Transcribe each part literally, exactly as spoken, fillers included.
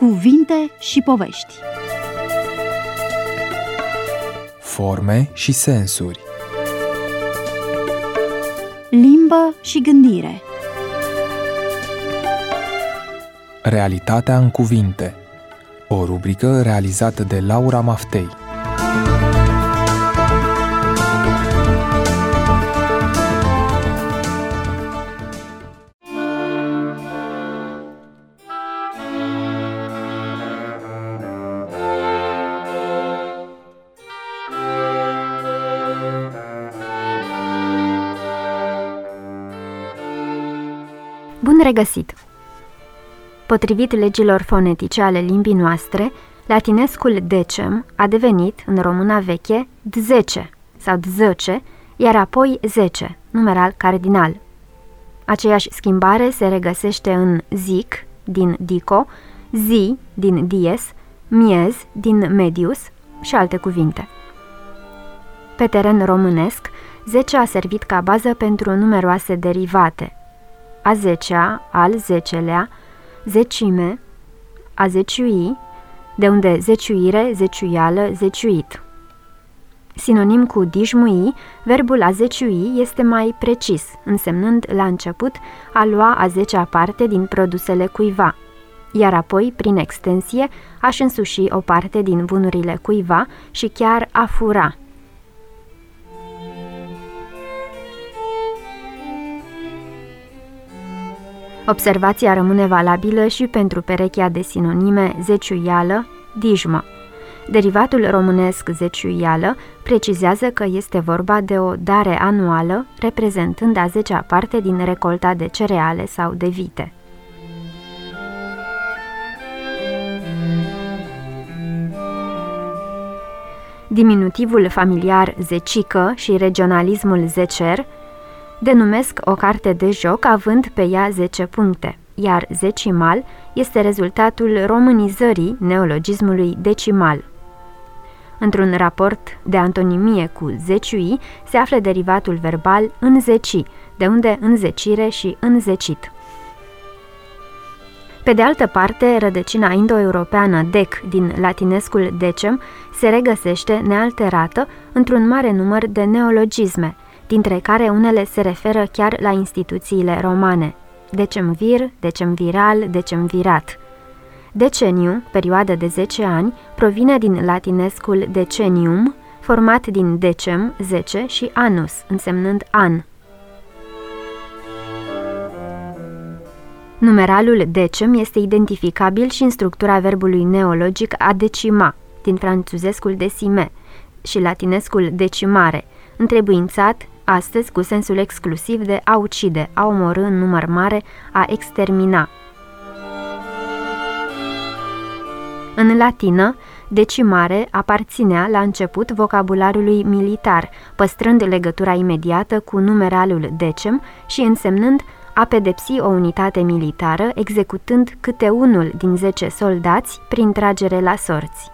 Cuvinte și povești. Forme și sensuri. Limbă și gândire. Realitatea în cuvinte. O rubrică realizată de Laura Maftei. Bun regăsit! Potrivit legilor fonetice ale limbii noastre, latinescul decem a devenit, în româna veche, dzece sau dzece, iar apoi zece, numeral cardinal. Aceeași schimbare se regăsește în zic, din dico, zi, din dies, miez, din medius și alte cuvinte. Pe teren românesc, zece a servit ca bază pentru numeroase derivate: a zecea, al zecelea, zecime, a zeciui, de unde zeciuire, zeciuială, zeciuit. Sinonim cu dijmui, verbul a zeciui este mai precis, însemnând la început a lua a zecea parte din produsele cuiva, iar apoi, prin extensie, a-și însuși o parte din bunurile cuiva și chiar a fura. Observația rămâne valabilă și pentru perechea de sinonime zeciuială, dijmă. Derivatul românesc zeciuială precizează că este vorba de o dare anuală, reprezentând a zecea parte din recolta de cereale sau de vite. Diminutivul familiar zecică și regionalismul zecer denumesc o carte de joc având pe ea zece puncte, iar zecimal este rezultatul românizării neologismului decimal. Într-un raport de antonimie cu zeciui se află derivatul verbal înzeci, de unde înzecire și înzecit. Pe de altă parte, rădăcina indo-europeană dec din latinescul decem se regăsește nealterată într-un mare număr de neologisme, dintre care unele se referă chiar la instituțiile romane: decemvir, decemviral, decemvirat. Deceniu, perioadă de zece ani, provine din latinescul decenium, format din decem, zece, și annus, însemnând an. Numeralul decem este identificabil și în structura verbului neologic a decima, din franțuzescul decime, și latinescul decimare, întrebuințat astăzi cu sensul exclusiv de a ucide, a omorî în număr mare, a extermina. În latină, decimare aparținea la început vocabularului militar, păstrând legătura imediată cu numeralul decem și însemnând a pedepsi o unitate militară, executând câte unul din zece soldați prin tragere la sorți.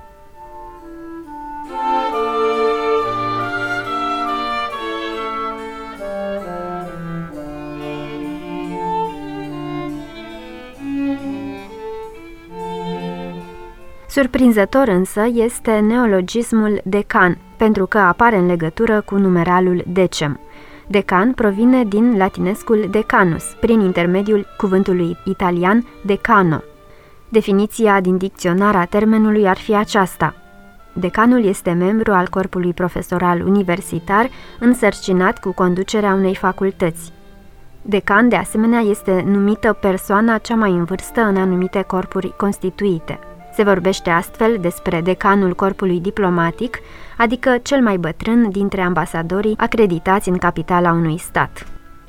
Surprinzător însă este neologismul decan, pentru că apare în legătură cu numeralul decem. Decan provine din latinescul decanus, prin intermediul cuvântului italian decano. Definiția din dicționar a termenului ar fi aceasta: decanul este membru al corpului profesoral universitar însărcinat cu conducerea unei facultăți. Decan, de asemenea, este numită persoana cea mai în vârstă în anumite corpuri constituite. Se vorbește astfel despre decanul corpului diplomatic, adică cel mai bătrân dintre ambasadorii acreditați în capitala unui stat.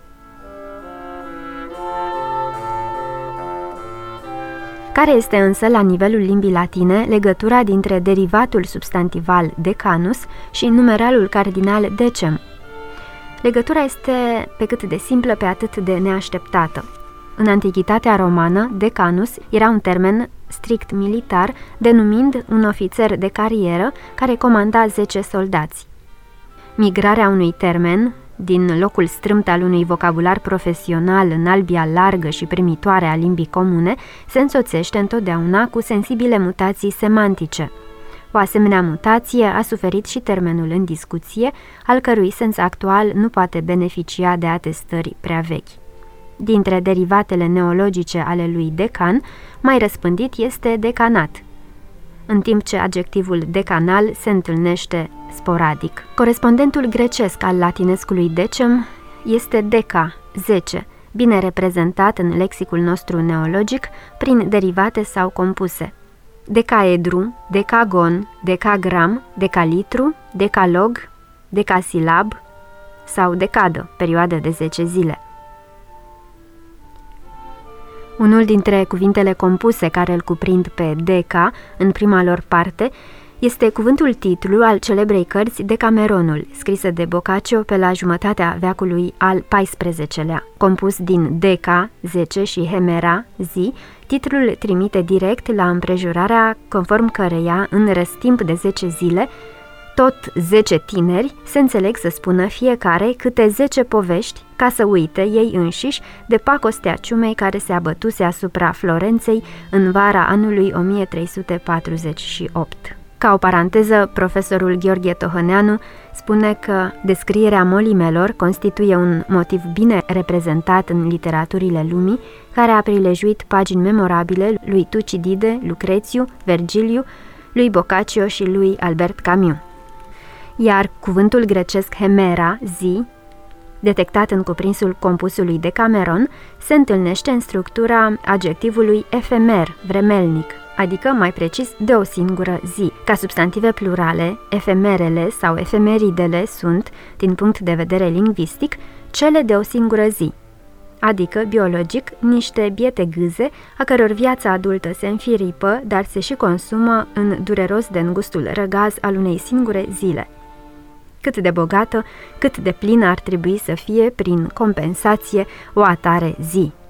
Care este însă, la nivelul limbii latine, legătura dintre derivatul substantival decanus și numeralul cardinal decem? Legătura este pe cât de simplă, pe atât de neașteptată. În Antichitatea romană, decanus era un termen strict militar, denumind un ofițer de carieră care comanda zece soldați. Migrarea unui termen, din locul strâmt al unui vocabular profesional în albia largă și primitoare a limbii comune, se însoțește întotdeauna cu sensibile mutații semantice. O asemenea mutație a suferit și termenul în discuție, al cărui sens actual nu poate beneficia de atestări prea vechi. Dintre derivatele neologice ale lui decan, mai răspândit este decanat, în timp ce adjectivul decanal se întâlnește sporadic. Corespondentul grecesc al latinescului decem este deca, zece, bine reprezentat în lexicul nostru neologic prin derivate sau compuse. Decaedru, decagon, decagram, decalitru, decalog, decasilab sau decadă, perioadă de zece zile. Unul dintre cuvintele compuse care îl cuprind pe deca în prima lor parte este cuvântul titlu al celebrei cărți Decameronul, scrisă de Boccaccio pe la jumătatea veacului al paisprezecelea. Compus din deca, zece și hemera, zi, titlul trimite direct la împrejurarea conform căreia, în răstimp de zece zile, tot zece tineri se înțeleg să spună fiecare câte zece povești ca să uite ei înșiși de pacostea ciumei care se abătuse asupra Florenței în vara anului o mie trei sute patruzeci și opt. Ca o paranteză, profesorul Gheorghe Tohăneanu spune că descrierea molimelor constituie un motiv bine reprezentat în literaturile lumii, care a prilejuit pagini memorabile lui Tucidide, Lucrețiu, Vergiliu, lui Boccaccio și lui Albert Camus. Iar cuvântul grecesc hemera, zi, detectat în cuprinsul compusului Decameron, se întâlnește în structura adjectivului efemer, vremelnic, adică, mai precis, de o singură zi. Ca substantive plurale, efemerele sau efemeridele sunt, din punct de vedere lingvistic, cele de o singură zi, adică, biologic, niște biete gâze a căror viața adultă se înfiripă, dar se și consumă în dureros de îngustul răgaz al unei singure zile. Cât de bogată, cât de plină ar trebui să fie, prin compensație, o atare zi.